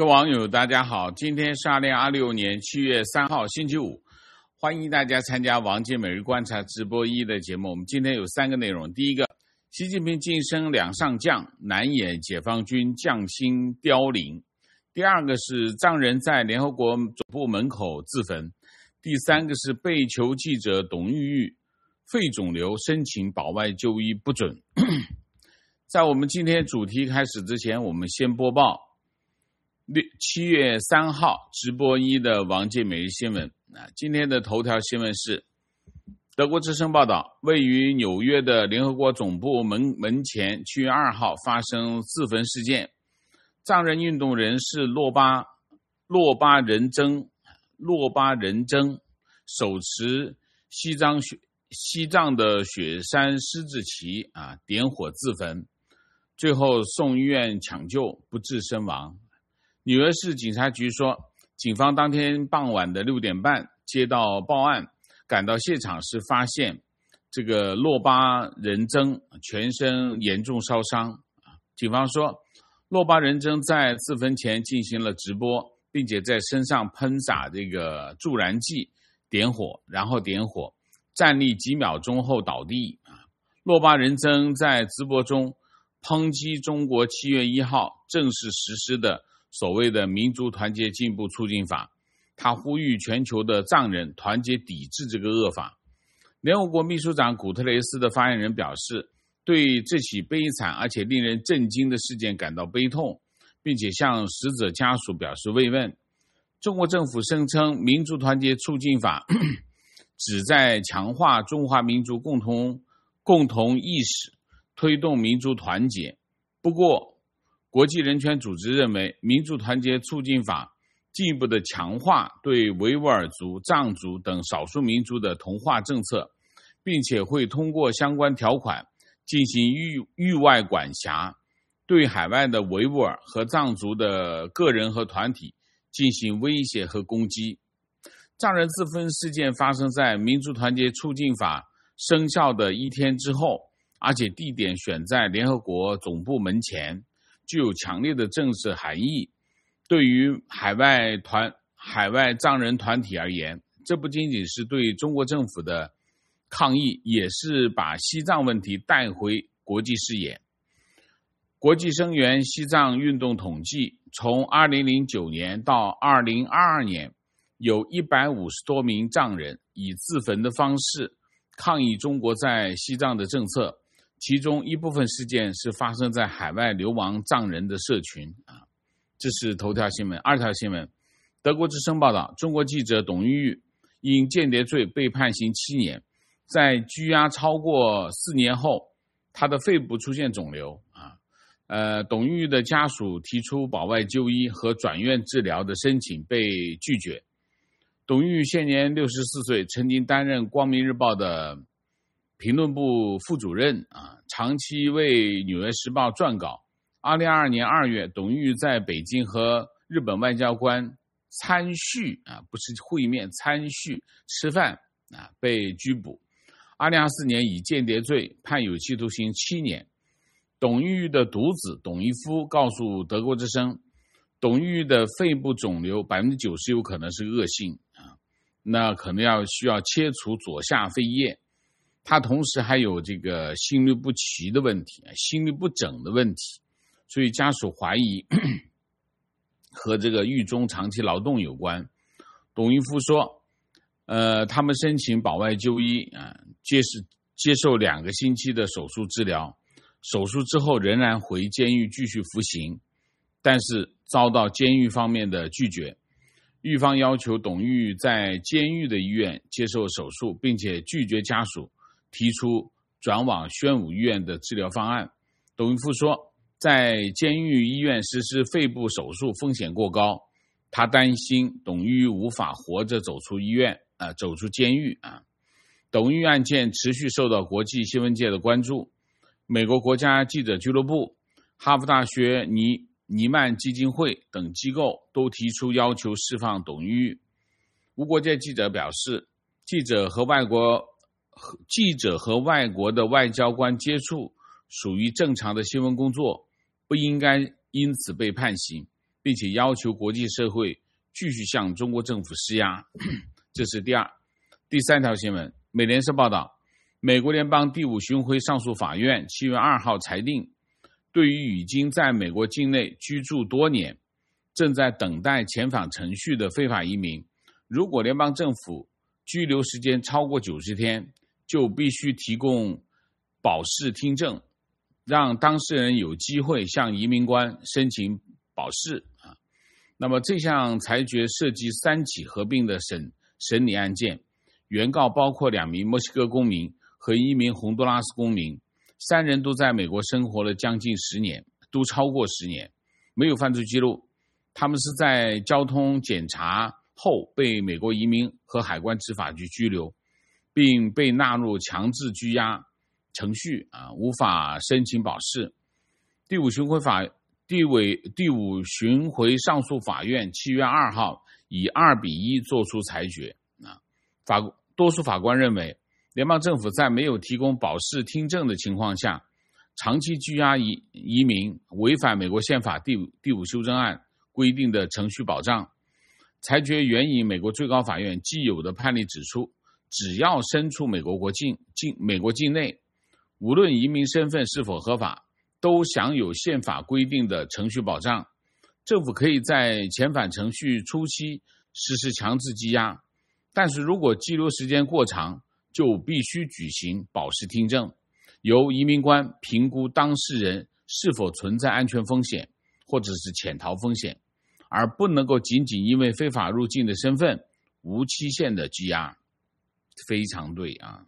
各位网友大家好，今天是2026年7月3号星期五，欢迎大家参加王健每日观察直播1的节目。我们今天有3个内容，第一个，习近平晋升2上将，难掩解放军将心凋零；第二个是藏人在联合国总部门口自焚；第三个是被囚记者董玉玉肺肿瘤申请保外就医不准。在我们今天主题开始之前，我们先播报7月3号直播1的王健每日新闻。今天的头条新闻是德国之声报道，位于纽约的联合国总部门前7月2号发生自焚事件，藏人运动人士洛巴仁增手持西藏的雪山狮子旗点火自焚，最后送医院抢救不治身亡。纽约市警察局说，警方当天傍晚的6点半接到报案，赶到现场时发现这个洛巴仁增全身严重烧伤。警方说，洛巴仁增在自焚前进行了直播，并且在身上喷洒这个助燃剂然后点火，站立几秒钟后倒地。洛巴仁增在直播中抨击中国7月1号正式实施的所谓的民族团结进步促进法，他呼吁全球的藏人团结抵制这个恶法。联合国秘书长古特雷斯的发言人表示，对这起悲惨而且令人震惊的事件感到悲痛，并且向死者家属表示慰问。中国政府声称民族团结促进法旨在强化中华民族共同意识，推动民族团结。不过国际人权组织认为，民族团结促进法进一步的强化对维吾尔族、藏族等少数民族的同化政策，并且会通过相关条款进行域外管辖，对海外的维吾尔和藏族的个人和团体进行威胁和攻击。藏人自焚事件发生在民族团结促进法生效的1天之后，而且地点选在联合国总部门前，具有强烈的政治含义。对于海外藏人团体而言，这不仅仅是对中国政府的抗议，也是把西藏问题带回国际视野。国际声援西藏运动统计，从2009年到2022年，有150多名藏人以自焚的方式抗议中国在西藏的政策，其中一部分事件是发生在海外流亡藏人的社群。这是头条新闻。2条新闻，德国之声报道，中国记者董玉玉因间谍罪被判刑7年，在拘押超过4年后，他的肺部出现肿瘤。董玉玉的家属提出保外就医和转院治疗的申请被拒绝。董玉玉现年64岁，曾经担任光明日报的评论部副主任，长期为纽约时报撰稿。2022年2月，董玉玉在北京和日本外交官参叙，不是会面，参叙吃饭，被拘捕。2024年以间谍罪判有期徒刑7年。董玉玉的独子董一夫告诉德国之声，董玉玉的肺部肿瘤90%有可能是恶性，那可能需要切除左下肺叶。他同时还有这个心律不齐的问题，心律不整的问题，所以家属怀疑和这个狱中长期劳动有关。董一夫说，他们申请保外就医，接受2个星期的手术治疗，手术之后仍然回监狱继续服刑，但是遭到监狱方面的拒绝。狱方要求董玉玉在监狱的医院接受手术，并且拒绝家属提出转往宣武医院的治疗方案。董一夫说，在监狱医院实施肺部手术风险过高，他担心董玉玉无法活着走出监狱。董玉玉案件持续受到国际新闻界的关注，美国国家记者俱乐部、哈佛大学尼曼基金会等机构都提出要求释放董玉玉。无国界记者表示，记者和外国的外交官接触属于正常的新闻工作，不应该因此被判刑。 并且要求国际社会继续向中国政府施压。这是第二。第三条新闻，美联社报道，美国联邦第5巡回上诉法院7月2号裁定，对于已经在美国境内居住多年，正在等待遣返程序的非法移民，如果联邦政府居留时间超过90天，就必须提供保释听证，让当事人有机会向移民官申请保释。那么这项裁决涉及3起合并的审理案件，原告包括2名墨西哥公民和1名洪都拉斯公民，3人都在美国生活了将近10年，都超过10年，没有犯罪记录。他们是在交通检查后被美国移民和海关执法局拘留，并被纳入强制拘押程序，无法申请保释。第5巡回上诉法院7月2号以2-1作出裁决。多数法官认为，联邦政府在没有提供保释听证的情况下，长期拘押移民违反美国宪法第5修正案规定的程序保障。裁决援引美国最高法院既有的判例指出，只要身处美国境内，无论移民身份是否合法，都享有宪法规定的程序保障。政府可以在遣返程序初期实施强制羁押，但是如果拘留时间过长，就必须举行保释听证，由移民官评估当事人是否存在安全风险或者是潜逃风险，而不能够仅仅因为非法入境的身份无期限的拘押。非常对啊。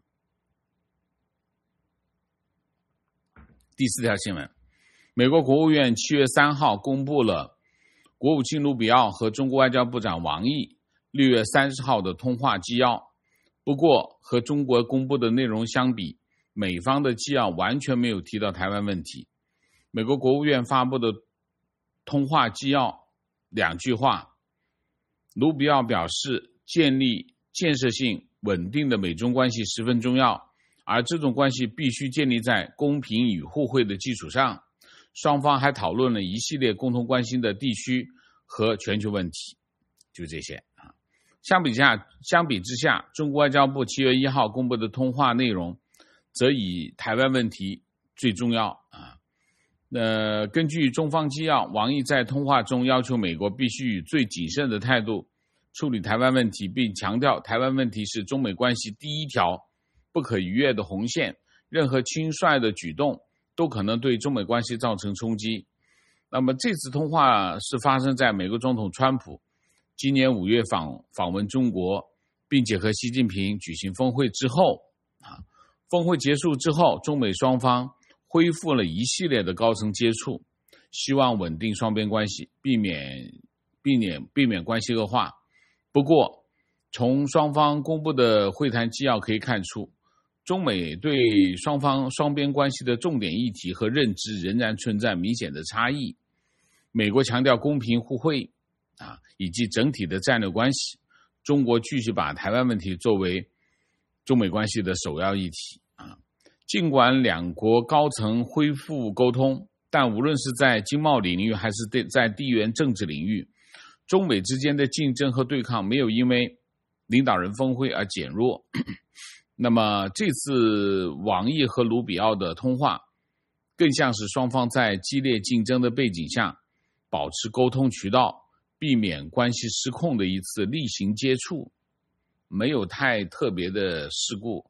第4条新闻，美国国务院7月3号公布了国务卿卢比奥和中国外交部长王毅6月30号的通话纪要。不过和中国公布的内容相比，美方的纪要完全没有提到台湾问题。美国国务院发布的通话纪要2句话，卢比奥表示，建立建设性稳定的美中关系十分重要，而这种关系必须建立在公平与互惠的基础上。双方还讨论了一系列共同关心的地区和全球问题。就这些。相比之下，中国外交部7月1号公布的通话内容则以台湾问题最重要。根据中方纪要，王毅在通话中要求美国必须以最谨慎的态度处理台湾问题，并强调台湾问题是中美关系第一条不可逾越的红线，任何轻率的举动都可能对中美关系造成冲击。那么这次通话是发生在美国总统川普今年5月访问中国，并且和习近平举行峰会之后，峰会结束之后，中美双方恢复了一系列的高层接触，希望稳定双边关系，避免关系恶化。不过，从双方公布的会谈纪要可以看出，中美对双边关系的重点议题和认知仍然存在明显的差异。美国强调公平互惠以及整体的战略关系，中国继续把台湾问题作为中美关系的首要议题。尽管两国高层恢复沟通，但无论是在经贸领域还是在地缘政治领域，中美之间的竞争和对抗没有因为领导人峰会而减弱。那么这次王毅和卢比奥的通话更像是双方在激烈竞争的背景下保持沟通渠道，避免关系失控的一次例行接触，没有太特别的事故。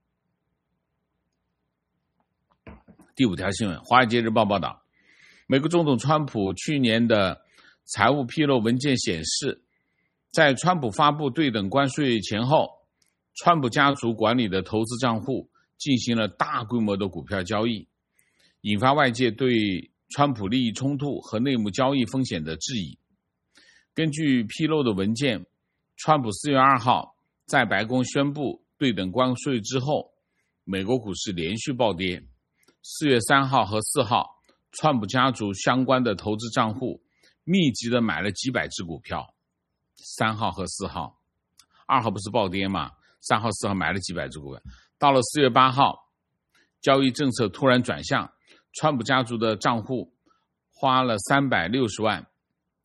第5条新闻，《华尔街日报》报道，美国总统川普去年的财务披露文件显示，在川普发布对等关税前后，川普家族管理的投资账户进行了大规模的股票交易，引发外界对川普利益冲突和内幕交易风险的质疑。根据披露的文件，川普4月2号在白宫宣布对等关税之后，美国股市连续暴跌。4月3号和4号，川普家族相关的投资账户密集的买了几百只股票。3号和4号，2号不是暴跌吗？3号4号买了几百只股票。到了4月8号，交易政策突然转向，川普家族的账户花了360万，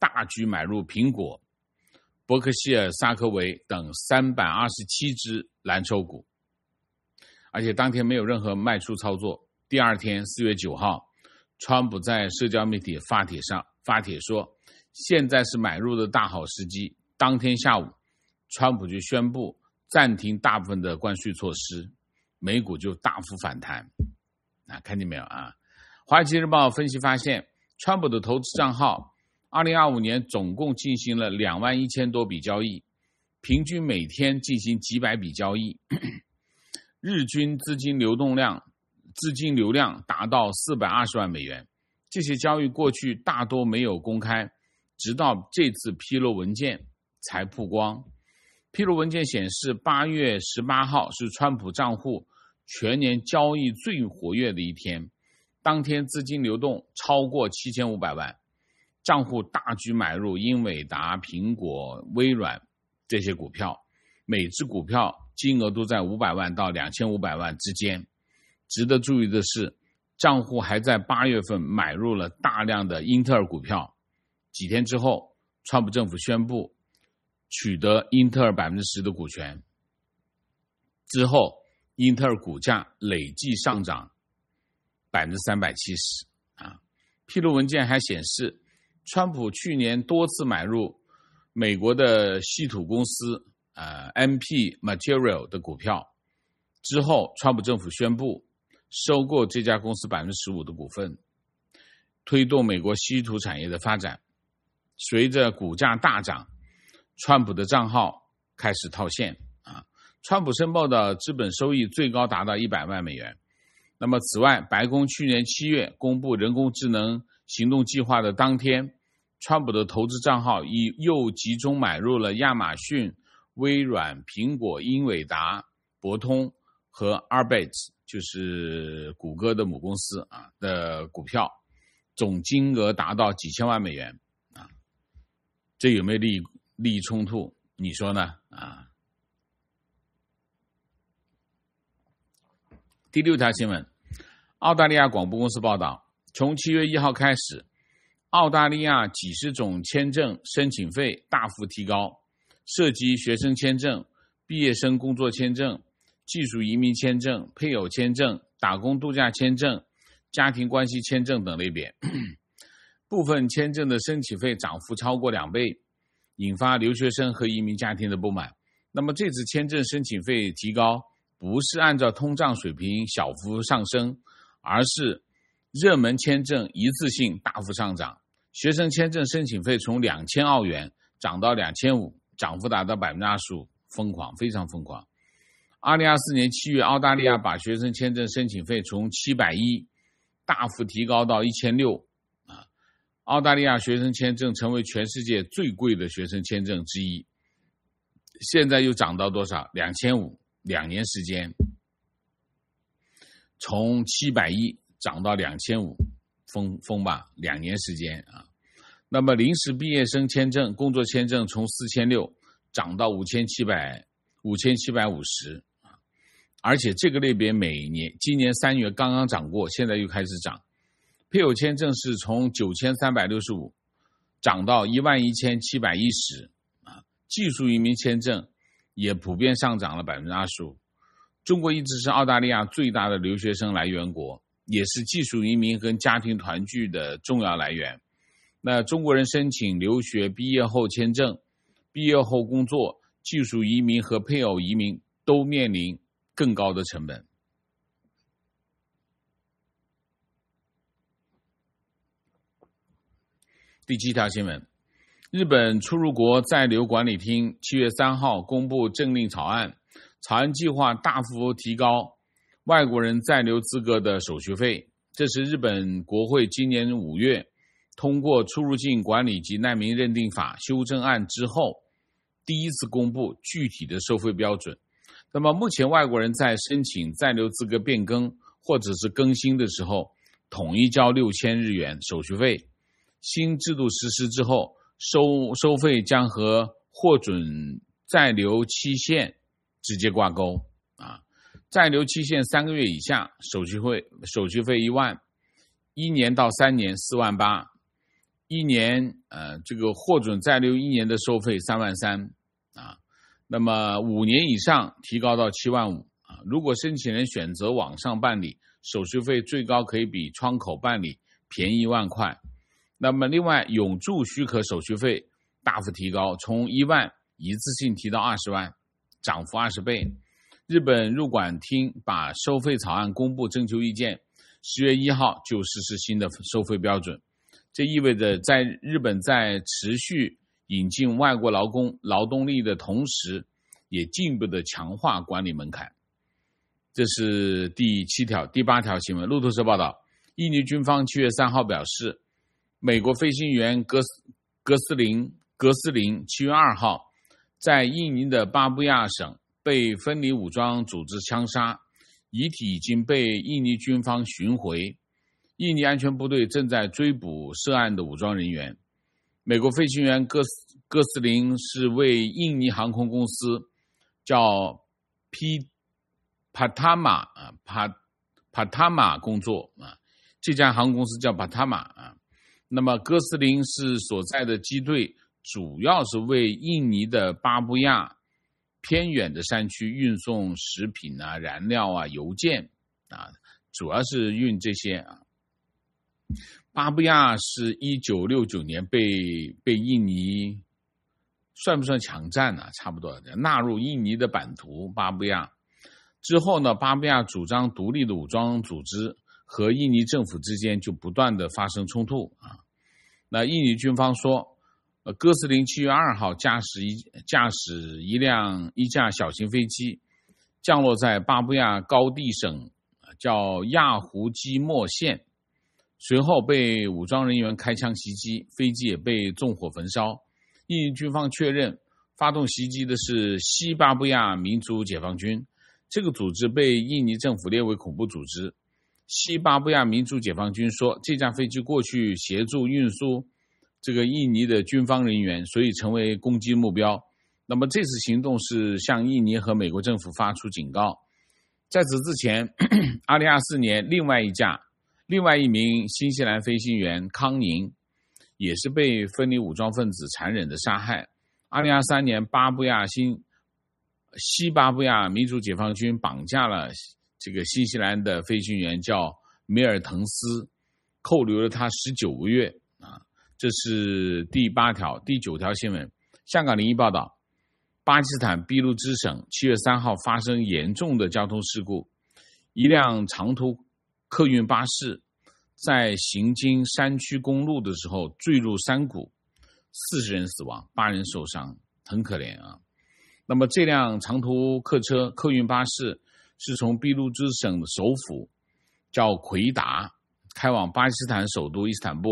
大举买入苹果、伯克希尔萨科韦等327只蓝筹股，而且当天没有任何卖出操作。第二天4月9号，川普在社交媒体发帖说，现在是买入的大好时机。当天下午，川普就宣布暂停大部分的关税措施，美股就大幅反弹。看见没有啊？华尔街日报分析发现，川普的投资账号2025年总共进行了21000多笔交易，平均每天进行几百笔交易，日均资金流量达到420万美元。这些交易过去大多没有公开，直到这次披露文件才曝光。披露文件显示，8月18号是川普账户全年交易最活跃的一天，当天资金流动超过7500万，账户大举买入英伟达、苹果、微软这些股票，每只股票金额都在500万到2500万之间。值得注意的是，账户还在8月份买入了大量的英特尔股票。几天之后，川普政府宣布取得英特尔 10% 的股权，之后英特尔股价累计上涨 370%。披露文件还显示，川普去年多次买入美国的稀土公司MP Material 的股票，之后川普政府宣布收购这家公司 15% 的股份，推动美国稀土产业的发展。随着股价大涨，川普的账号开始套现。川普申报的资本收益最高达到100万美元。那么此外，白宫去年7月公布人工智能行动计划的当天，川普的投资账号又集中买入了亚马逊、微软、苹果、英伟达、博通和 Alphabet， 就是谷歌的母公司的股票，总金额达到几千万美元。这有没有利益冲突？你说呢？第6条新闻，澳大利亚广播公司报道，从7月1号开始，澳大利亚几十种签证申请费大幅提高，涉及学生签证、毕业生工作签证、技术移民签证、配偶签证、打工度假签证、家庭关系签证等类别。部分签证的申请费涨幅超过2倍，引发留学生和移民家庭的不满。那么这次签证申请费提高不是按照通胀水平小幅上升，而是热门签证一次性大幅上涨。学生签证申请费从2000澳元涨到2500，涨幅达到 25%， 疯狂，非常疯狂。2024年7月，澳大利亚把学生签证申请费从710大幅提高到1600。澳大利亚学生签证成为全世界最贵的学生签证之一，现在又涨到多少？2500，2年时间从710涨到2500，疯吧，2年时间那么临时毕业生签证、工作签证从4600涨到5750，而且这个类别今年3月刚刚涨过，现在又开始涨。配偶签证是从9365涨到11710，技术移民签证也普遍上涨了 25%。 中国一直是澳大利亚最大的留学生来源国，也是技术移民跟家庭团聚的重要来源。那中国人申请留学、毕业后签证、毕业后工作、技术移民和配偶移民都面临更高的成本。第7条新闻，日本出入国在留管理厅7月3号公布政令草案，草案计划大幅提高外国人在留资格的手续费。这是日本国会今年5月通过出入境管理及难民认定法修正案之后第一次公布具体的收费标准。那么目前外国人在申请在留资格变更或者是更新的时候，统一交6000日元手续费。新制度实施之后，收费将和获准在留期限直接挂钩。在留期限3个月以下，手续费1万；1年到3年4万8；1 一年这个获准在留1年的收费3.3万啊，那么5年以上提高到7.5万啊。如果申请人选择网上办理，手续费最高可以比窗口办理便宜1万块。那么另外永住许可手续费大幅提高，从1万一次性提到20万，涨幅20倍。日本入管厅把收费草案公布征求意见，10月1号就实施新的收费标准。这意味着在日本在持续引进外国劳动力的同时，也进一步的强化管理门槛。这是第8条新闻。路透社报道，印尼军方7月3号表示，美国飞行员格斯林7月2号在印尼的巴布亚省被分离武装组织枪杀，遗体已经被印尼军方寻回。印尼安全部队正在追捕涉案的武装人员。美国飞行员哥斯林是为印尼航空公司叫帕塔玛工作啊，这家航空公司叫帕塔玛啊。那么哥斯林是所在的机队主要是为印尼的巴布亚偏远的山区运送食品啊、燃料啊、邮件啊，主要是运这些啊。巴布亚是1969年被印尼算不算强占呢？差不多纳入印尼的版图。巴布亚之后呢，巴布亚主张独立的武装组织和印尼政府之间就不断的发生冲突啊。那印尼军方说，哥斯林7月2号驾驶一架小型飞机降落在巴布亚高地省叫亚胡基莫县，随后被武装人员开枪袭击，飞机也被纵火焚烧。印尼军方确认发动袭击的是西巴布亚民族解放军，这个组织被印尼政府列为恐怖组织。西巴布亚民族解放军说，这架飞机过去协助运输这个印尼的军方人员，所以成为攻击目标。那么这次行动是向印尼和美国政府发出警告。在此之前2024年另外一名新西兰飞行员康宁也是被分离武装分子残忍的杀害。2023年西巴布亚民族解放军绑架了这个新西兰的飞行员叫梅尔滕斯，扣留了他19个月啊。这是第9条新闻。香港01报道，巴基斯坦俾路支省7月3号发生严重的交通事故，一辆长途客运巴士在行经山区公路的时候坠入山谷，40人死亡，8人受伤，很可怜啊。那么这辆长途客运巴士是从俾路支省的首府叫奎达开往巴基斯坦首都伊斯兰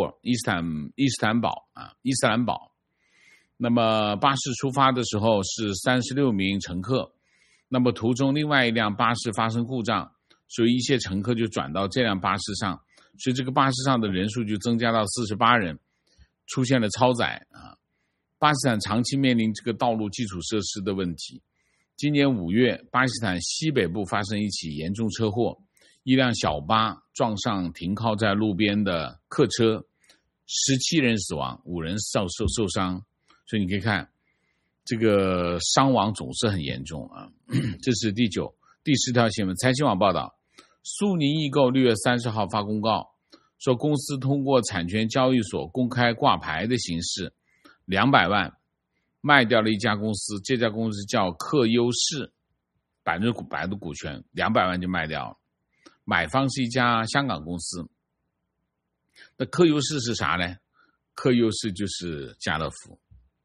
堡。那么巴士出发的时候是36名乘客，那么途中另外一辆巴士发生故障，所以一些乘客就转到这辆巴士上，所以这个巴士上的人数就增加到48人，出现了超载啊。巴基斯坦长期面临这个道路基础设施的问题。今年5月，巴基斯坦西北部发生一起严重车祸，一辆小巴撞上停靠在路边的客车，17人死亡，5人受伤。所以你可以看这个伤亡总是很严重啊。这是第10条新闻。财新网报道，苏宁易购6月30号发公告说，公司通过产权交易所公开挂牌的形式200万卖掉了一家公司，这家公司叫克优仕，100%的股权200万就卖掉了。买方是一家香港公司。那克优仕是啥呢？克优仕就是家乐福。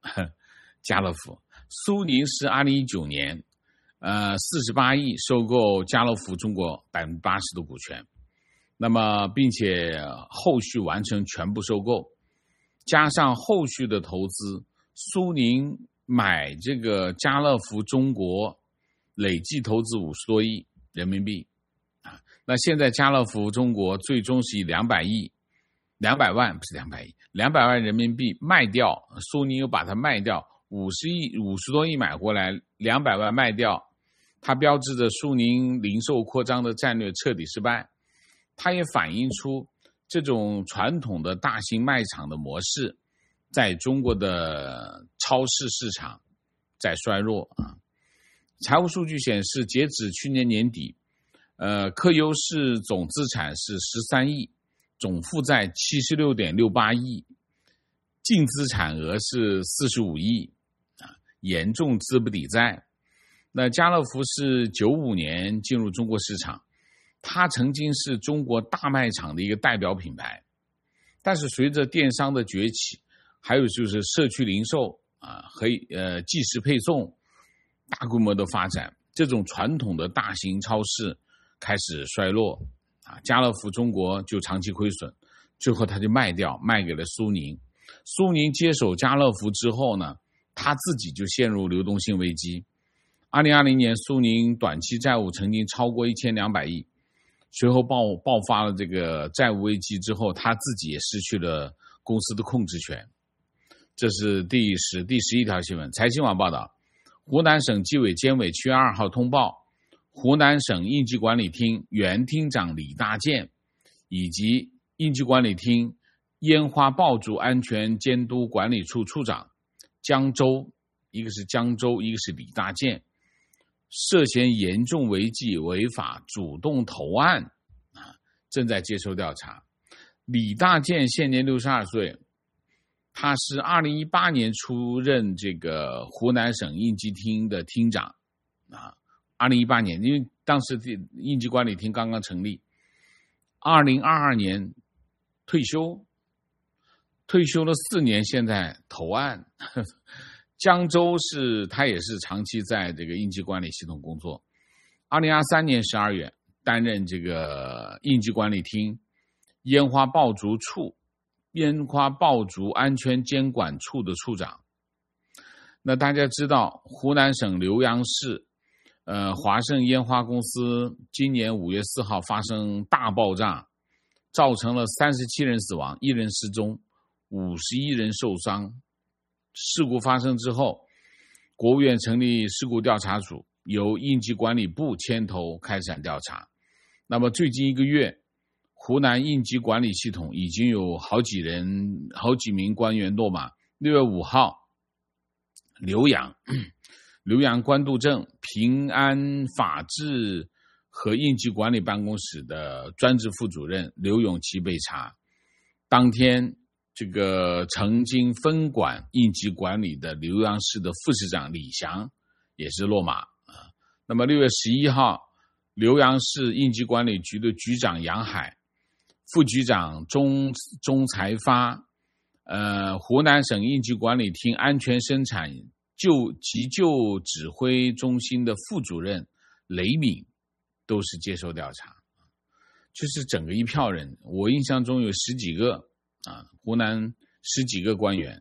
苏宁是2019年48亿收购家乐福中国80%的股权，那么并且后续完成全部收购，加上后续的投资，苏宁买这个家乐福中国累计投资50多亿人民币啊。那现在家乐福中国最终是以200万人民币卖掉，苏宁又把它卖掉50多亿买回来，200万卖掉，它标志着苏宁零售扩张的战略彻底失败。它也反映出这种传统的大型卖场的模式在中国的超市市场在衰弱啊。财务数据显示，截止去年年底，克优氏总资产是13亿，总负债76.68亿，净资产额是45亿，严重资不抵债。那家乐福是95年进入中国市场，它曾经是中国大卖场的一个代表品牌，但是随着电商的崛起，还有就是社区零售和即时配送大规模的发展，这种传统的大型超市开始衰落家乐福中国就长期亏损，最后他就卖给了苏宁。苏宁接手家乐福之后呢，他自己就陷入流动性危机。2020年苏宁短期债务曾经超过1200亿，随后爆发了这个债务危机之后，他自己也失去了公司的控制权。这是第11条新闻。财新网报道，湖南省纪委监委7月2号通报，湖南省应急管理厅原厅长李大建以及应急管理厅烟花爆竹安全监督管理处处长江州，一个是江州，一个是李大建，涉嫌严重违纪违法主动投案正在接受调查。李大建现年62岁，他是2018年出任这个湖南省应急厅的厅长2018年，因为当时应急管理厅刚刚成立，2022年退休了4年，现在投案。江州他也是长期在这个应急管理系统工作。2023年12月担任这个应急管理厅烟花爆竹安全监管处的处长。那大家知道，湖南省浏阳市华盛烟花公司今年5月4号发生大爆炸，造成了37人死亡，1人失踪，51人受伤。事故发生之后，国务院成立事故调查组，由应急管理部牵头开展调查。那么最近1个月，湖南应急管理系统已经有好几名官员落马。6月5号，浏阳官渡镇平安法治和应急管理办公室的专职副主任刘永琪被查。当天，这个曾经分管应急管理的浏阳市的副市长李翔也是落马那么6月11号，浏阳市应急管理局的局长杨海、副局长钟才发，湖南省应急管理厅安全生产急救指挥中心的副主任雷敏都是接受调查。就是整个一票人，我印象中有10几个湖南10几个官员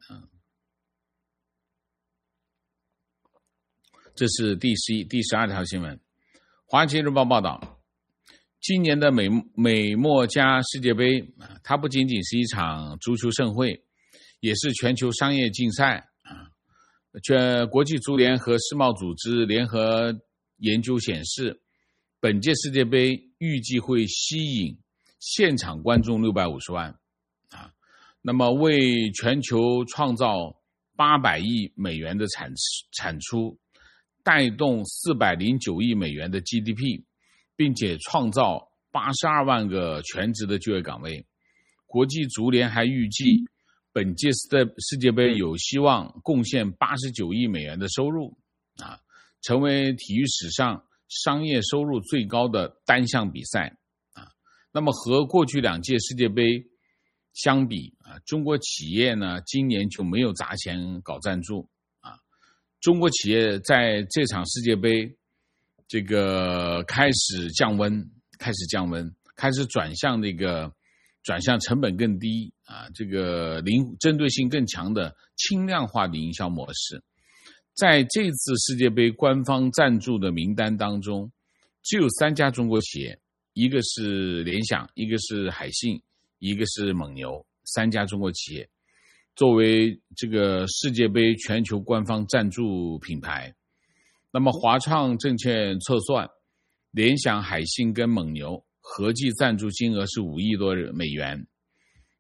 这是第12条新闻。华尔街日报报道，今年的美墨加世界杯它不仅仅是一场足球盛会，也是全球商业竞赛国际足联和世贸组织联合研究显示，本届世界杯预计会吸引现场观众650万那么为全球创造800亿美元的产出，带动409亿美元的 GDP， 并且创造82万个全职的就业岗位。国际足联还预计，本届世界杯有希望贡献89亿美元的收入成为体育史上商业收入最高的单项比赛那么和过去2届世界杯相比中国企业呢今年就没有砸钱搞赞助中国企业在这场世界杯这个开始降温，开始转向成本更低这个针对性更强的轻量化的营销模式。在这次世界杯官方赞助的名单当中，只有3家中国企业，一个是联想，一个是海信，一个是蒙牛，3家中国企业作为这个世界杯全球官方赞助品牌。那么华创证券测算，联想、海信跟蒙牛合计赞助金额是5亿多美元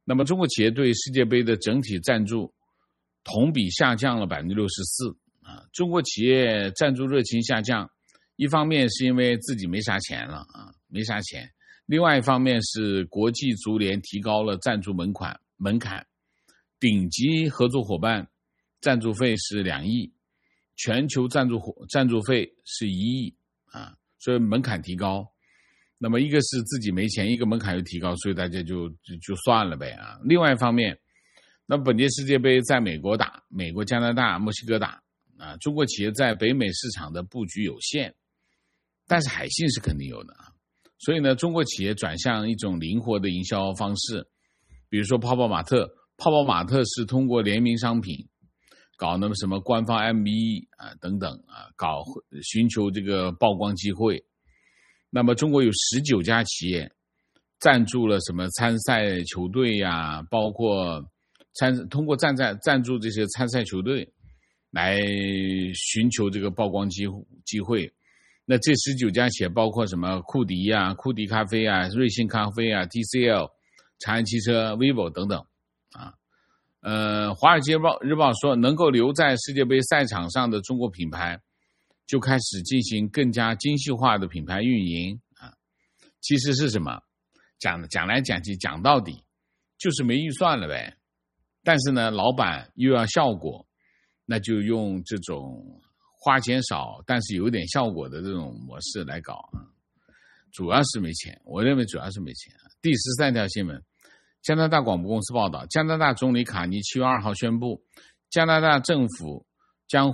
那么中国企业对世界杯的整体赞助同比下降了 64%。中国企业赞助热情下降，一方面是因为自己没啥钱了没啥钱，另外一方面是国际足联提高了赞助门槛，顶级合作伙伴赞助费是2亿，全球赞助费是1亿所以门槛提高。那么一个是自己没钱，一个门槛又提高，所以大家就算了呗另外一方面，那本届世界杯在美国打，美国、加拿大、墨西哥打中国企业在北美市场的布局有限，但是海信是肯定有的所以呢，中国企业转向一种灵活的营销方式，比如说泡泡玛特是通过联名商品搞那么什么官方 MV 等等寻求这个曝光机会。那么中国有19家企业赞助了什么参赛球队包括通过赞助这些参赛球队来寻求这个曝光机会。那这19家企业包括什么库迪库迪咖啡瑞幸咖啡TCL、长安汽车、vivo 等等华尔街日报说，能够留在世界杯赛场上的中国品牌就开始进行更加精细化的品牌运营其实是什么？讲来讲去讲到底就是没预算了呗。但是呢，老板又要效果，那就用这种花钱少但是有点效果的这种模式来搞主要是没钱，我认为主要是没钱第13条新闻，加拿大广播公司报道，加拿大总理卡尼7月2号宣布，加拿大政府将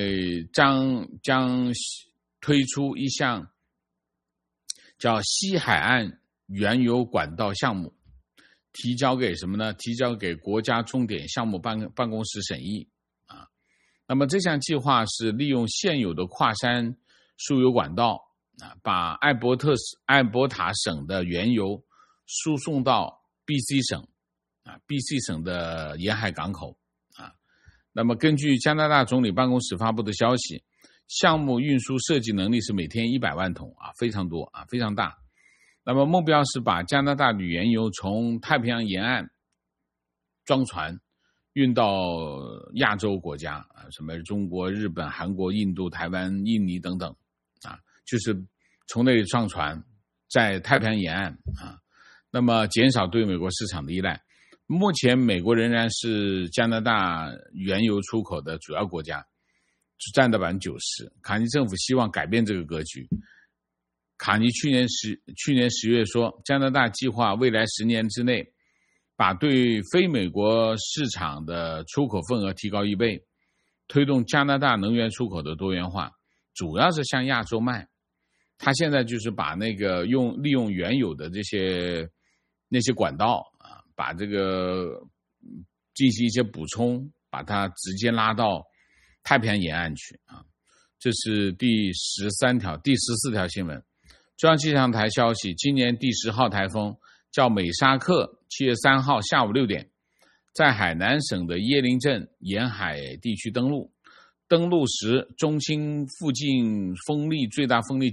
推出一项叫西海岸原油管道项目，提交给什么呢？提交给国家重点项目办公室审议那么这项计划是利用现有的跨山输油管道把艾伯塔省的原油输送到 BC 省的沿海港口那么根据加拿大总理办公室发布的消息，项目运输设计能力是每天100万桶非常多非常大。那么目标是把加拿大铝原油从太平洋沿岸装船运到亚洲国家什么中国、日本、韩国、印度、台湾、印尼等等就是从那里上船在太平洋沿岸那么减少对美国市场的依赖。目前美国仍然是加拿大原油出口的主要国家，占到 90%。 卡尼政府希望改变这个格局。卡尼去年10月说，加拿大计划未来10年之内把对非美国市场的出口份额提高1倍，推动加拿大能源出口的多元化，主要是向亚洲卖。他现在就是把那个利用原有的那些管道把这个进行一些补充，把它直接拉到太平洋沿岸去这是第14条新闻。中央气象台消息，今年第10号台风叫美沙克7月3号下午6点在海南省的椰林镇沿海地区登陆时，中心附近最大风力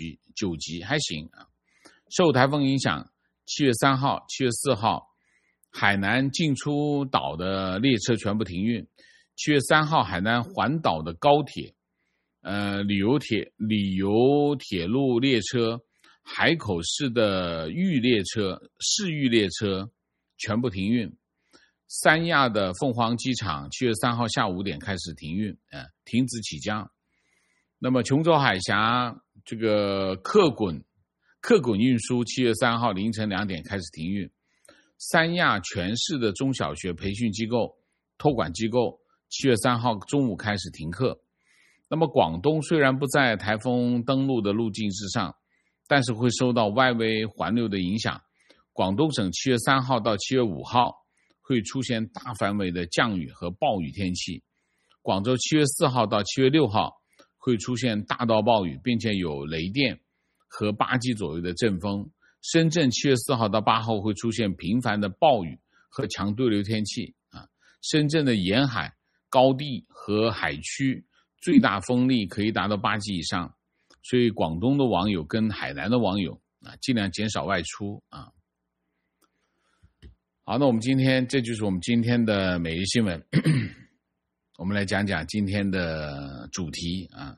9级还行受台风影响，7月3号、7月4号海南进出岛的列车全部停运。7月3号海南环岛的高铁旅游铁路列车、海口市的市域列车全部停运。三亚的凤凰机场7月3号下午5点开始停运停止起降。那么琼州海峡这个客滚运输7月3号凌晨2点开始停运。三亚全市的中小学培训机构、托管机构7月3号中午开始停课。那么广东虽然不在台风登陆的路径之上，但是会受到外围环流的影响。广东省7月3号到7月5号会出现大范围的降雨和暴雨天气。广州7月4号到7月6号会出现大到暴雨，并且有雷电和8级左右的阵风。深圳7月4号到8号会出现频繁的暴雨和强对流天气深圳的沿海、高地和海区最大风力可以达到8级以上，所以广东的网友跟海南的网友尽量减少外出好，那这就是我们今天的每日新闻。我们来讲讲今天的主题啊。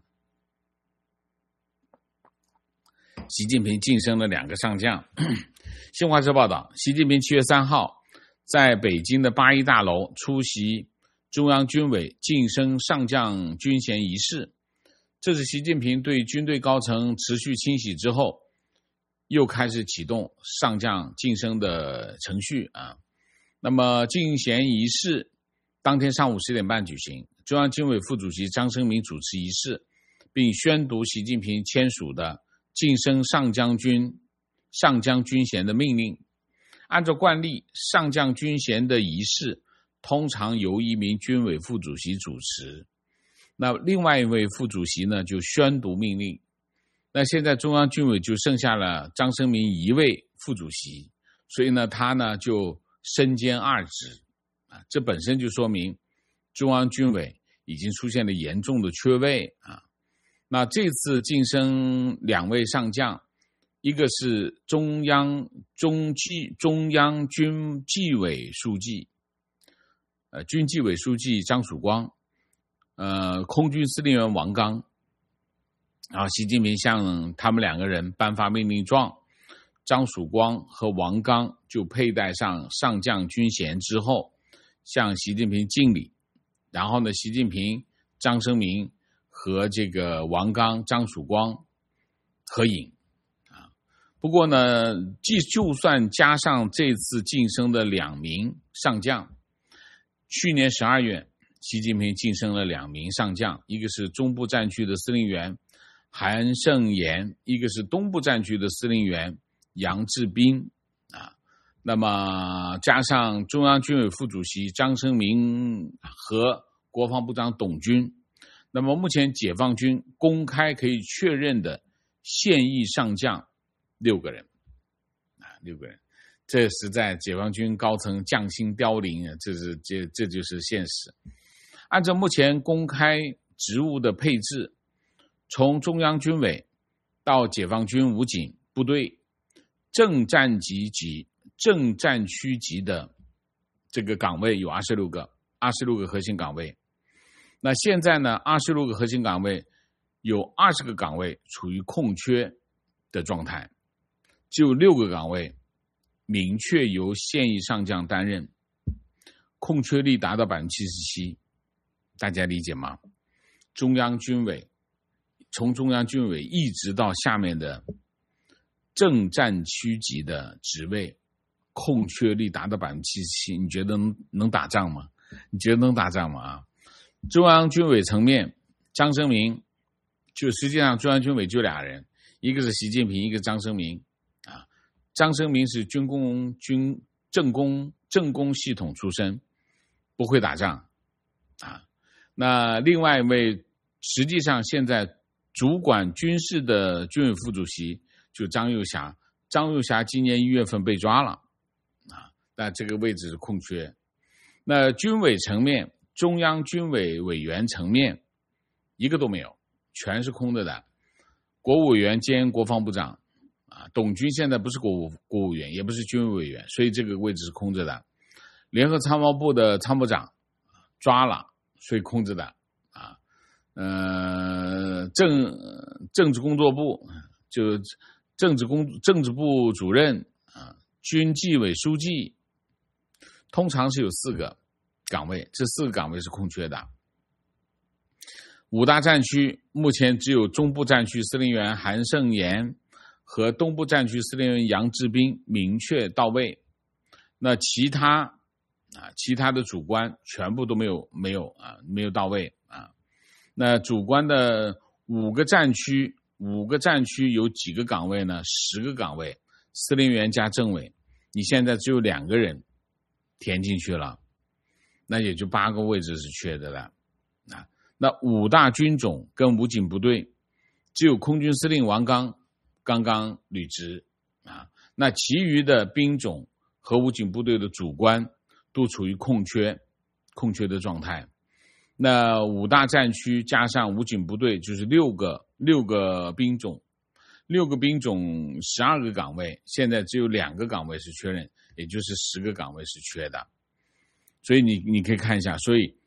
习近平晋升了2个上将。新华社报道，习近平7月3号在北京的8·1大楼出席中央军委晋升上将军衔仪式。这是习近平对军队高层持续清洗之后，又开始启动上将晋升的程序啊。那么晋衔仪式当天上午10点半举行，中央军委副主席张生明主持仪式，并宣读习近平签署的晋升上将军衔的命令。按照惯例，上将军衔的仪式通常由一名军委副主席主持，那另外一位副主席呢就宣读命令。那现在中央军委就剩下了张生明一位副主席，所以呢他呢就身兼2职啊，这本身就说明中央军委已经出现了严重的缺位啊。那这次晋升2位上将，一个是中央军纪委书记张曙光，空军司令员王刚。然后习近平向他们2个人颁发命令状，张曙光和王刚就佩戴上上将军衔之后向习近平敬礼，然后呢习近平、张生明和这个王刚、张曙光合影啊。不过呢就算加上这次晋升的2名上将，去年12月习近平晋升了2名上将，一个是中部战区的司令员韩胜言，一个是东部战区的司令员杨志斌啊。那么加上中央军委副主席张生明和国防部长董军，那么目前解放军公开可以确认的现役上将6个人啊，6个人，这实在解放军高层将星凋零啊，这就是现实。按照目前公开职务的配置，从中央军委到解放军武警部队正战区级的这个岗位有26个核心岗位。那现在呢26个核心岗位有20个岗位处于空缺的状态，只有6个岗位明确由现役上将担任，空缺率达到 77%。 大家理解吗？从中央军委一直到下面的正战区级的职位，空缺率达到 77%， 你觉得能打仗吗？啊？中央军委层面，张生明就实际上中央军委就2人，一个是习近平，一个张生明啊。张生明是政工系统出身，不会打仗啊。那另外一位实际上现在主管军事的军委副主席就张又侠今年1月份被抓了啊，但这个位置是空缺。那军委层面，中央军委委员层面一个都没有，全是空的。国务委员兼国防部长啊，董军现在不是国务委员，也不是军委委员，所以这个位置是空着的。联合参谋部的参谋长抓了，所以空着的啊。政治工作部就政治部主任啊，军纪委书记，通常是有4个岗位，这4个岗位是空缺的。5大战区目前只有中部战区司令员韩胜言和东部战区司令员杨志斌明确到位，那其他的主官全部都没有到位啊。那主官的5个战区有几个岗位呢？10个岗位，司令员加政委，你现在只有2个人填进去了，那也就8个位置是缺的了啊。那5大军种跟武警部队只有空军司令王刚刚履职啊，那其余的兵种和武警部队的主官都处于空缺的状态。那5大战区加上武警部队就是6个兵种，6个兵种12个岗位，现在只有2个岗位是确认， 也就是10个岗位是缺的。所以你可以看一下，所以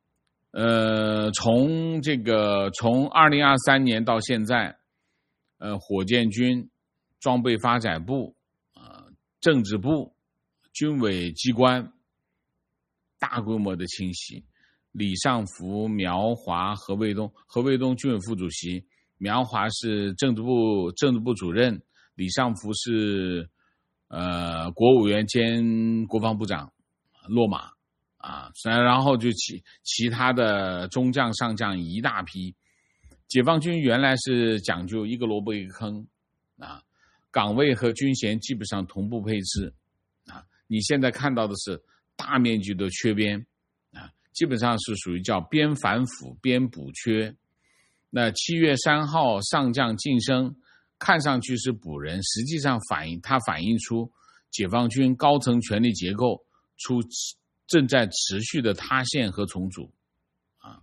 从2023年到现在，火箭军装备发展部、政治部、军委机关大规模的清洗。李尚福、苗华、何卫东军委副主席，苗华是政治部主任，李尚福是国务委员兼国防部长落马啊，然后就其他的中将上将一大批。解放军原来是讲究一个萝卜一个坑啊，岗位和军衔基本上同步配置啊，你现在看到的是大面积的缺编啊，基本上是属于叫边反腐边补缺。那7月3号上将晋升，看上去是补人，实际上反映出解放军高层权力结构正在持续的塌陷和重组啊。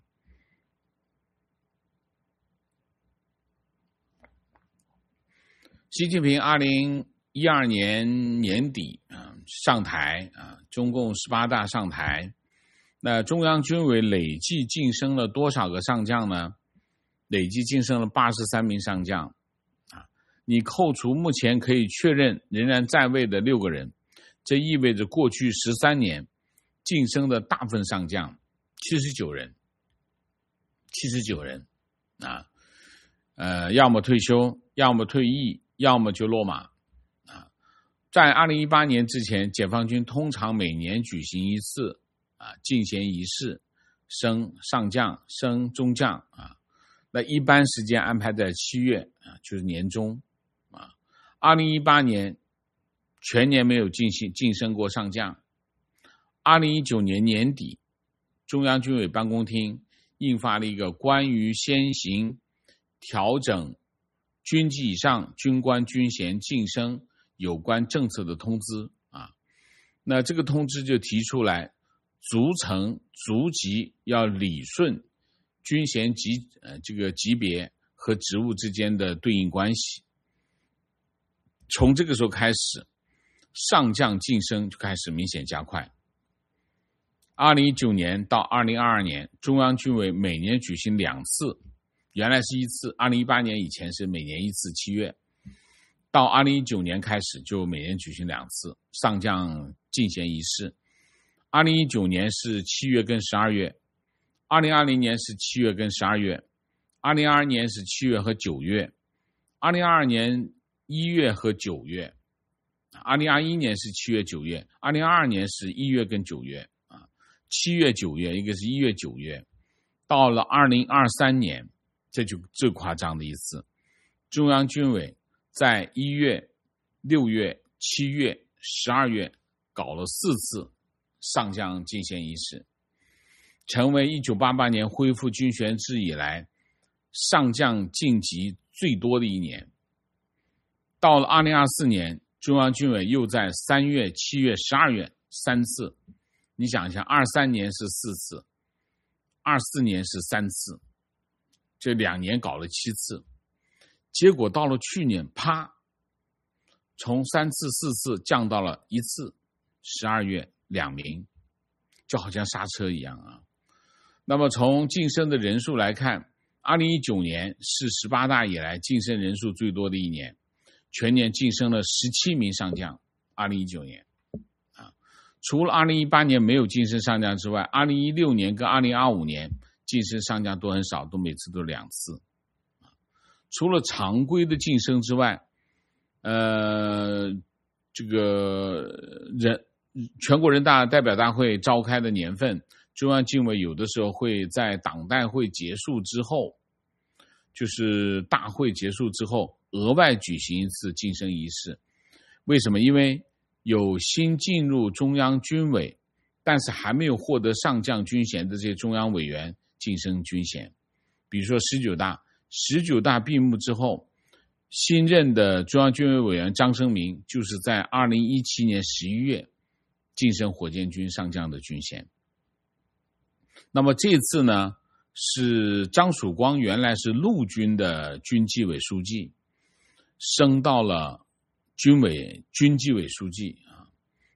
习近平2012年年底上台中共18大上台，那中央军委累计晋升了多少个上将呢？累计晋升了83名上将你扣除目前可以确认仍然在位的6个人，这意味着过去13年晋升的大部分上将79人要么退休，要么退役，要么就落马在2018年之前，解放军通常每年举行一次进衔仪式，升上将、升中将那一般时间安排在7月就是年中2018年全年没有晋升过上将。2019年年底，中央军委办公厅印发了一个关于先行调整军级以上军官军衔晋升有关政策的通知那这个通知就提出来，逐层逐级要理顺军衔这个级别和职务之间的对应关系。从这个时候开始，上将晋升就开始明显加快。2019年到2022年，中央军委每年举行2次，原来是1次，2018年以前是每年1次7月，到2019年开始就每年举行2次上将进衔仪式。2019年是7月跟12月，2020年是7月跟12月，2022年是7月和9月，2022年1月和9月，2021年是7月9月，2022年是1月跟9月7月9月，一个是1月9月。到了2023年，这就最夸张的一次，中央军委在1月、6月、7月、12月搞了4次上将进衔仪式，成为1988年恢复军衔制以来上将晋级最多的一年。到了2024年，中央军委又在3月、7月、12月3次，你想一下，23年是4次，24年是3次，这2年搞了7次。结果到了去年，啪，从3次、4次降到了1次，12月2名，就好像刹车一样那么从晋升的人数来看，2019年是18大以来晋升人数最多的一年，全年晋升了17名上将。2019年除了2018年没有晋升上将之外，2016年跟2025年晋升上将都很少，都每次都2次。除了常规的晋升之外，这个全国人大代表大会召开的年份，中央军委有的时候会在党代会结束之后，就是大会结束之后额外举行一次晋升仪式。为什么？因为有新进入中央军委但是还没有获得上将军衔的这些中央委员晋升军衔。比如说19大闭幕之后，新任的中央军委委员张生明就是在2017年11月晋升火箭军上将的军衔。那么这次呢，是张曙光原来是陆军的军纪委书记，升到了军纪委书记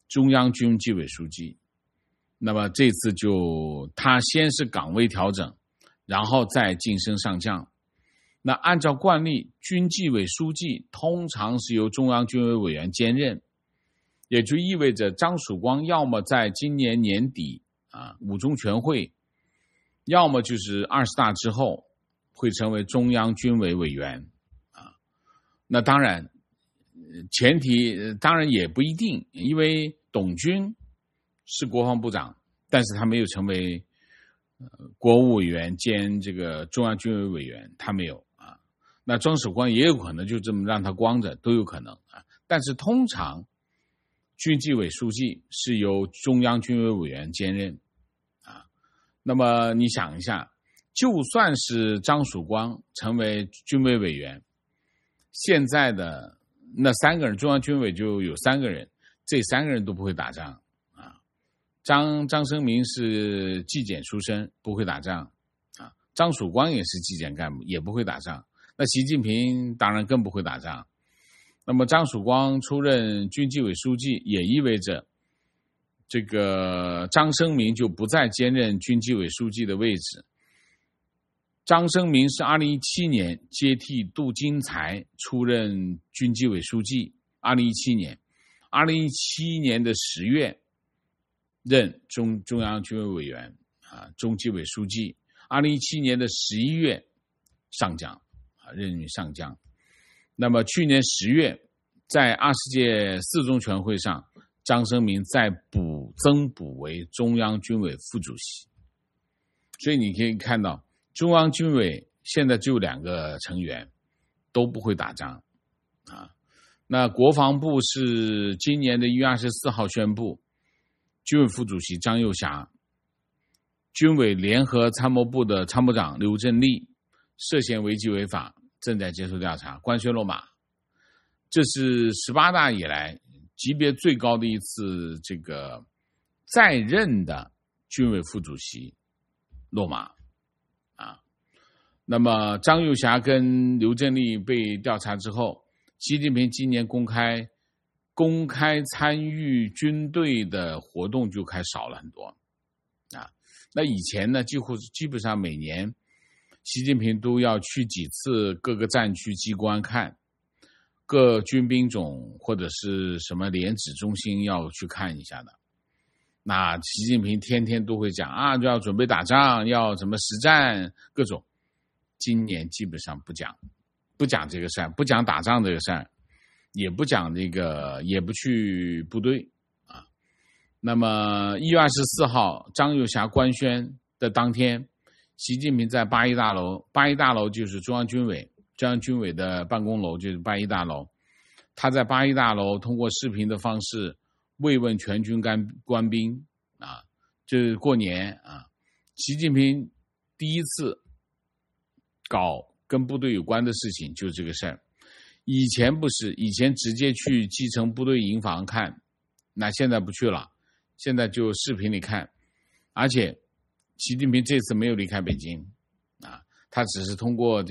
中央军纪委书记。那么这次他先是岗位调整，然后再晋升上将。那按照惯例，军纪委书记通常是由中央军委委员兼任，也就意味着张曙光要么在今年年底五中全会，要么就是20大之后会成为中央军委委员那当然前提当然也不一定，因为董军是国防部长，但是他没有成为国务委员兼这个中央军委委员，他没有那张曙光也有可能就这么让他光着，都有可能但是通常军纪委书记是由中央军委委员兼任那么你想一下，就算是张曙光成为军委委员，现在的那3个人，中央军委就有3个人，这3个人都不会打仗张生明是纪检出身，不会打仗张曙光也是纪检干部，也不会打仗。那习近平当然更不会打仗。那么张曙光出任军纪委书记，也意味着这个张生明就不再兼任军纪委书记的位置。张生明是2017年接替杜金才出任军纪委书记，2017年的10月任中央军委委员中纪委书记，2017年的11月上将任命上将。那么去年10月在20届4中全会上，张生明再增补为中央军委副主席。所以你可以看到中央军委现在就2个成员都不会打仗那国防部是今年的1月24号宣布，军委副主席张又侠，军委联合参谋部的参谋长刘振立涉嫌违纪违法，正在接受调查，官宣落马。这是18大以来级别最高的一次这个在任的军委副主席落马那么张又侠跟刘振立被调查之后，习近平今年公开参与军队的活动就开始少了很多那以前呢，基本上每年习近平都要去几次各个战区机关看，各军兵种或者是什么联指中心要去看一下的。那习近平天天都会讲就要准备打仗，要什么实战各种。今年基本上不讲这个事儿，不讲打仗这个事儿，也不讲也不去部队那么1月24号张又侠官宣的当天，习近平在八一大楼就是中央军委的办公楼，就是八一大楼。他在八一大楼通过视频的方式慰问全军官兵就是过年习近平第一次搞跟部队有关的事情，就是这个事儿。以前不是，以前直接去基层部队营房看，那现在不去了，现在就视频里看。而且习近平这次没有离开北京他只是通过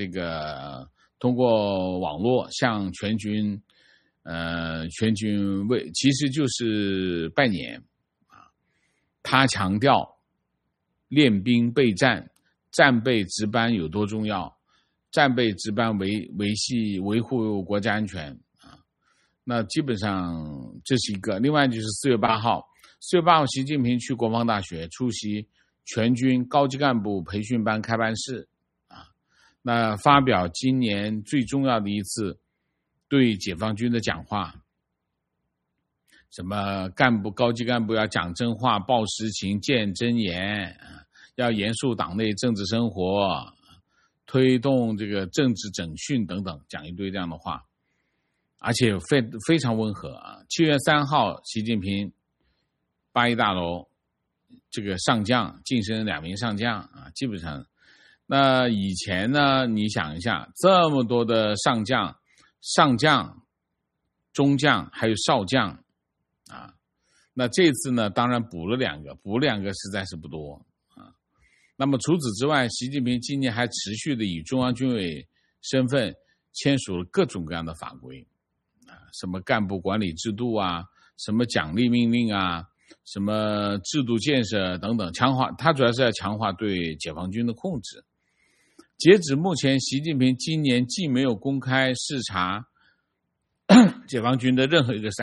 网络向全军其实就是拜年他强调练兵备战，战备值班有多重要，战备值班维护国家安全那基本上这是一个。另外就是4月8号习近平去国防大学出席全军高级干部培训班开办式那发表今年最重要的一次对解放军的讲话，什么高级干部要讲真话，报实情，见真言要严肃党内政治生活，推动这个政治整训等等，讲一堆这样的话，而且非常温和7月3号习近平八一大楼这个上将晋升2名上将基本上那以前呢，你想一下，这么多的上将、中将还有少将那这次呢当然补了2个实在是不多那么除此之外，习近平今年还持续的以中央军委身份签署了各种各样的法规什么干部管理制度什么奖励命令啊，什么制度建设等等，他主要是要强化对解放军的控制。截止目前，习近平今年既没有公开视察解放军的任何一个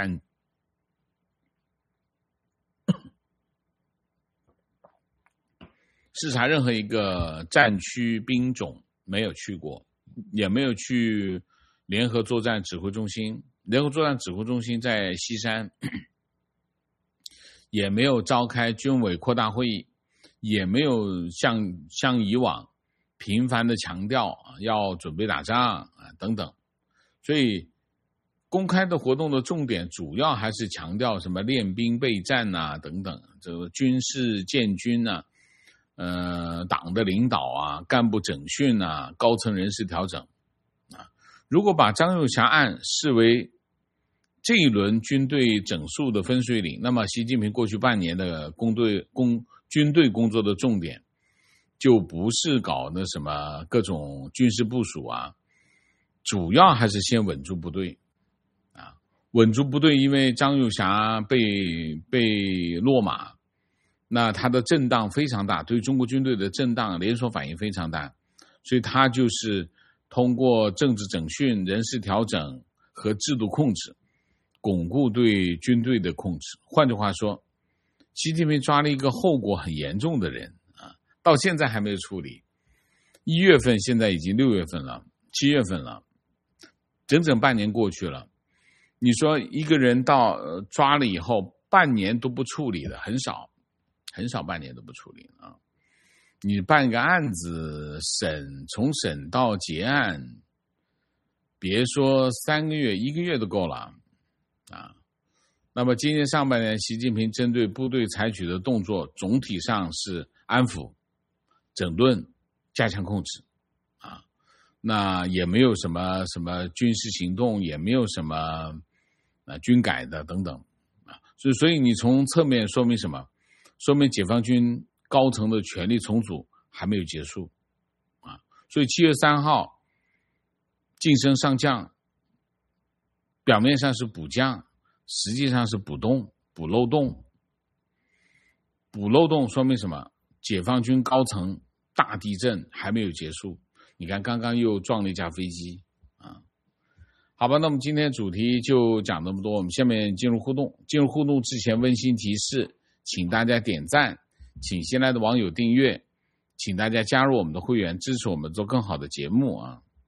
视察任何一个战区兵种，没有去过，也没有去联合作战指挥中心。联合作战指挥中心在西山，也没有召开军委扩大会议，也没有像以往频繁的强调要准备打仗等等。所以公开的活动的重点主要还是强调什么练兵备战等等，这个军事建军党的领导干部整训高层人事调整如果把张又侠案视为这一轮军队整肃的分水岭，那么习近平过去半年的军队工作的重点就不是搞那什么各种军事部署主要还是先稳住部队稳住部队。因为张又侠被落马，那他的震荡非常大，对中国军队的震荡连锁反应非常大，所以他就是通过政治整训、人事调整和制度控制巩固对军队的控制。换句话说，习近平抓了一个后果很严重的人到现在还没有处理。1月份现在已经6月份了，7月份了，整整半年过去了。你说一个人到抓了以后半年都不处理的很少半年都不处理你办个案子从审到结案，别说3个月1个月都够了那么今年上半年习近平针对部队采取的动作总体上是安抚、整顿、加强控制那也没有什么军事行动，也没有什么军改的等等所以你从侧面说明什么？说明解放军高层的权力重组还没有结束所以7月3号晋升上将，表面上是补将，实际上是补漏洞。补漏洞说明什么？解放军高层大地震还没有结束。你看刚刚又撞了一架飞机好吧，那么今天主题就讲这么多，我们下面进入互动。进入互动之前温馨提示，请大家点赞，请新来的网友订阅，请大家加入我们的会员，支持我们做更好的节目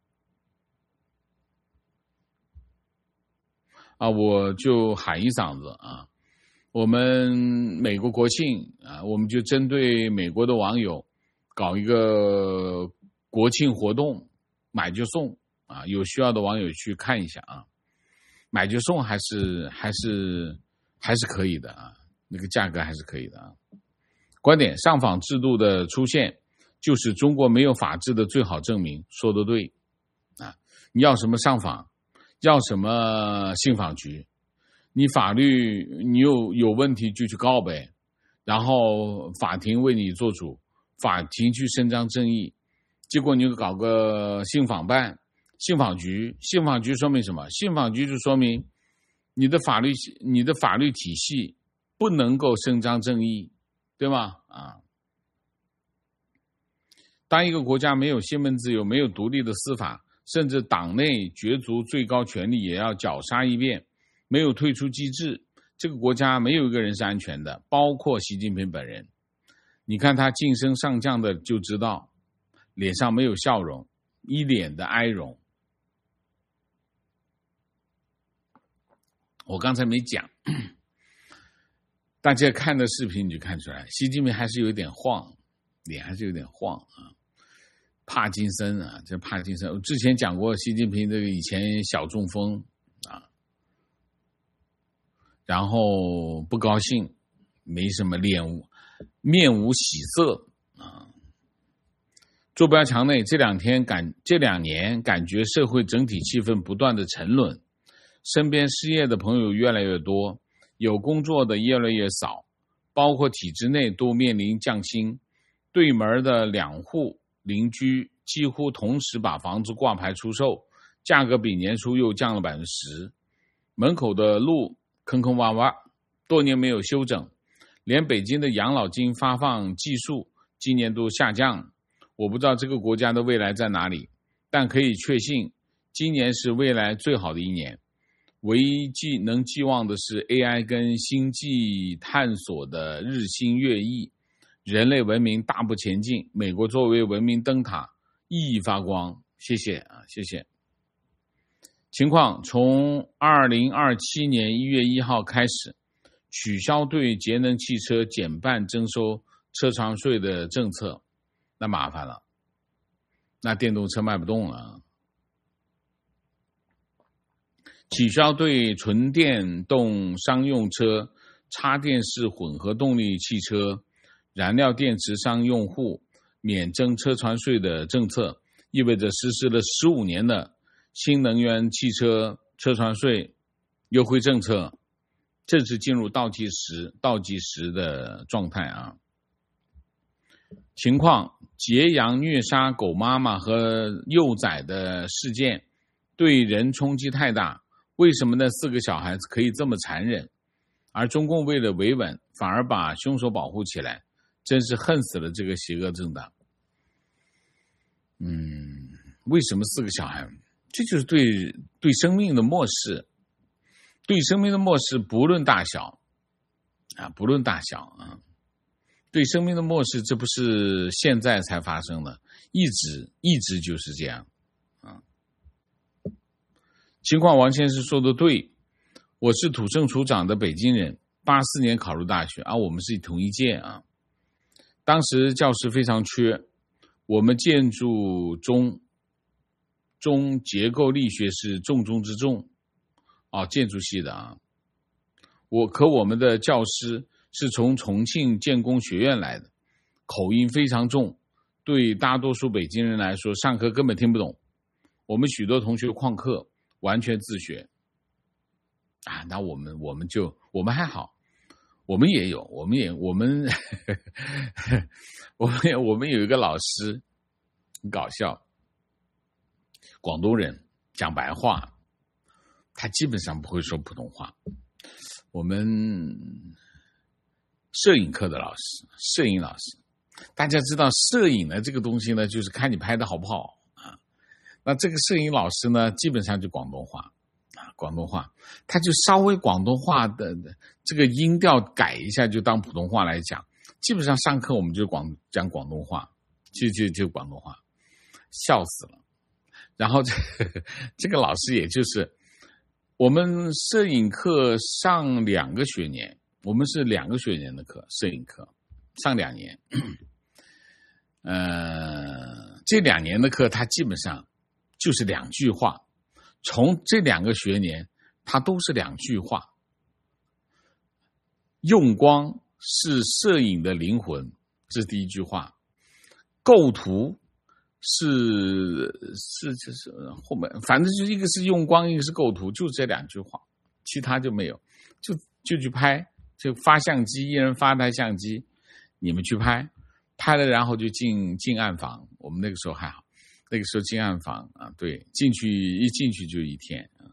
我就喊一嗓子我们美国国庆我们就针对美国的网友搞一个国庆活动，买就送有需要的网友去看一下买就送还是可以的那个价格还是可以的观点：上访制度的出现就是中国没有法治的最好证明。说得对你要什么上访，要什么信访局，你法律你有问题就去告呗，然后法庭为你做主，法庭去伸张正义。结果你搞个信访办、信访局说明什么？信访局就说明你的法律体系不能够伸张正义，对吗？当一个国家没有新闻自由，没有独立的司法，甚至党内角逐最高权力也要绞杀一遍，没有退出机制，这个国家没有一个人是安全的，包括习近平本人。你看他晋升上将的就知道，脸上没有笑容，一脸的哀容。我刚才没讲，大家看的视频你就看出来，习近平还是有点晃，脸还是有点晃帕金森这帕金森，我之前讲过习近平这个以前小中风然后不高兴，没什么面无喜色坐标墙内这2年感觉社会整体气氛不断的沉沦，身边失业的朋友越来越多，有工作的越来越少，包括体制内都面临降薪，对门的2户邻居几乎同时把房子挂牌出售，价格比年初又降了10%，门口的路坑坑洼洼，多年没有修整，连北京的养老金发放计数今年都下降。我不知道这个国家的未来在哪里，但可以确信今年是未来最好的一年。唯一能寄望的是 AI 跟星际探索的日新月异，人类文明大步前进，美国作为文明灯塔熠熠发光。谢谢啊，谢谢。情况从2027年1月1号开始取消对节能汽车减半征收车船税的政策，那麻烦了，那电动车卖不动了。取消对纯电动商用车、插电式混合动力汽车、燃料电池商用户免征车船税的政策，意味着实施了15年的新能源汽车车船税优惠政策正式进入倒计时的状态啊。情况：劫羊虐杀狗妈妈和幼崽的事件对人冲击太大，为什么那4个小孩子可以这么残忍？而中共为了维稳，反而把凶手保护起来，真是恨死了这个邪恶政党。为什么4个小孩？这就是对生命的漠视，对生命的漠视不论大小啊，不论大小啊，对生命的漠视，这不是现在才发生的，一直就是这样啊。情况王先生说的对，我是土生土长的北京人，84年考入大学，我们是同一届啊。当时教室非常缺，我们建筑中结构力学是重中之重，建筑系的啊。我们的教师是从重庆建工学院来的，口音非常重，对大多数北京人来说，上课根本听不懂。我们许多同学旷课，完全自学啊。那我们还好，我们有一个老师很搞笑，广东人讲白话，他基本上不会说普通话。我们摄影课的老师，摄影老师，大家知道摄影的这个东西呢，就是看你拍的好不好啊。那这个摄影老师呢，基本上就广东话啊，广东话，他就稍微广东话的这个音调改一下，就当普通话来讲。基本上上课我们就讲广东话，就广东话，笑死了。然后这个老师也就是我们摄影课上2个学年，我们是2个学年的课，摄影课上2年。这2年的课他基本上就是2句话，从这2个学年他都是2句话。用光是摄影的灵魂，这是第1句话。构图是后面，反正就是一个是用光，一个是构图，就这2句话，其他就没有，就去拍，就发相机，一人发台相机，你们去拍了，然后就进暗房。我们那个时候还好，那个时候进暗房啊，对，一进去就1天啊。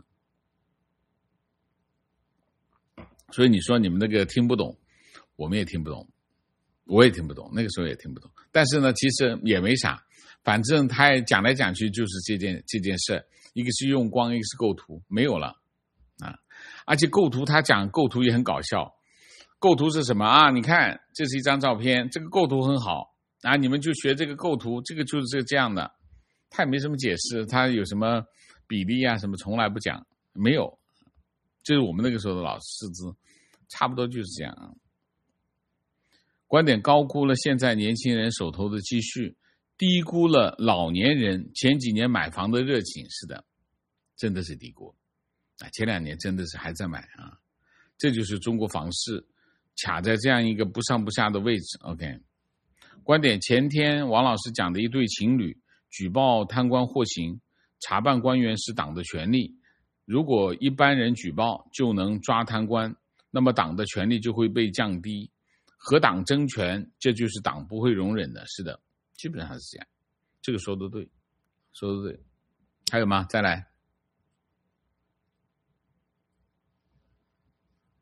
所以你说你们那个听不懂，我们也听不懂，我也听不懂，那个时候也听不懂。但是呢，其实也没啥。反正他讲来讲去就是这件事，一个是用光，一个是构图，没有了啊！而且构图他讲构图也很搞笑，构图是什么啊？你看这是一张照片，这个构图很好啊，你们就学这个构图，这个就是这样的，他也没什么解释，他有什么比例啊什么从来不讲，没有，就是我们那个时候的老师资，差不多就是这样啊。观点高估了现在年轻人手头的积蓄，低估了老年人前几年买房的热情。是的，真的是低估啊！前2年真的是还在买啊，这就是中国房市卡在这样一个不上不下的位置。OK， 观点：前天王老师讲的一对情侣举报贪官获刑，查办官员是党的权利，如果一般人举报就能抓贪官，那么党的权力就会被降低。和党争权，这就是党不会容忍的。是的，基本上是这样。这个说的对，说的对。还有吗？再来。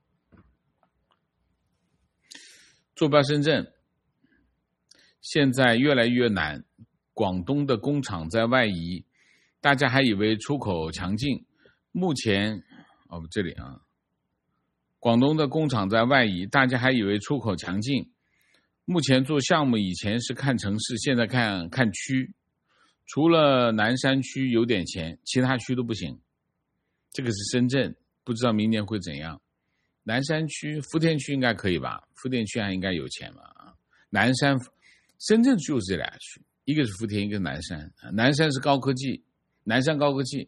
坐标深圳，现在越来越难。广东的工厂在外移，大家还以为出口强劲，目前这里啊，广东的工厂在外移，大家还以为出口强劲。目前做项目以前是看城市，现在看区，除了南山区有点钱，其他区都不行。这个是深圳，不知道明年会怎样。南山区、福田区应该可以吧？福田区还应该有钱吧？南山、深圳就是这俩区，一个是福田，一个是南山。南山是高科技，南山高科技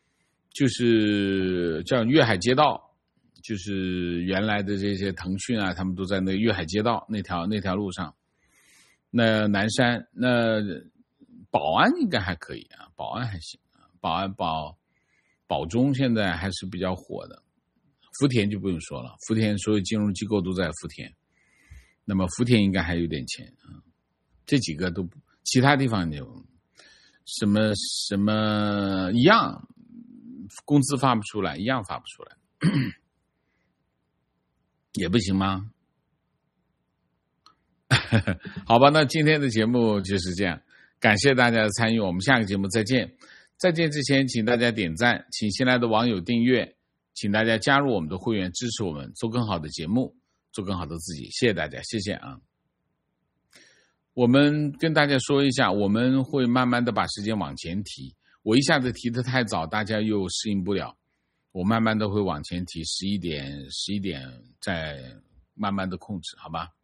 就是叫粤海街道，就是原来的这些腾讯啊，他们都在那粤海街道那条路上。那南山，那宝安应该还可以啊，宝安还行啊，宝中现在还是比较火的。福田就不用说了，福田所有金融机构都在福田，那么福田应该还有点钱啊。这几个都，其他地方就什么一样，工资发不出来，一样发不出来，也不行吗？好吧，那今天的节目就是这样，感谢大家的参与，我们下个节目再见。再见之前，请大家点赞，请新来的网友订阅，请大家加入我们的会员，支持我们做更好的节目，做更好的自己。谢谢大家，谢谢啊。我们跟大家说一下，我们会慢慢的把时间往前提，我一下子提得太早，大家又适应不了，我慢慢的会往前提，11点再慢慢的控制，好吧。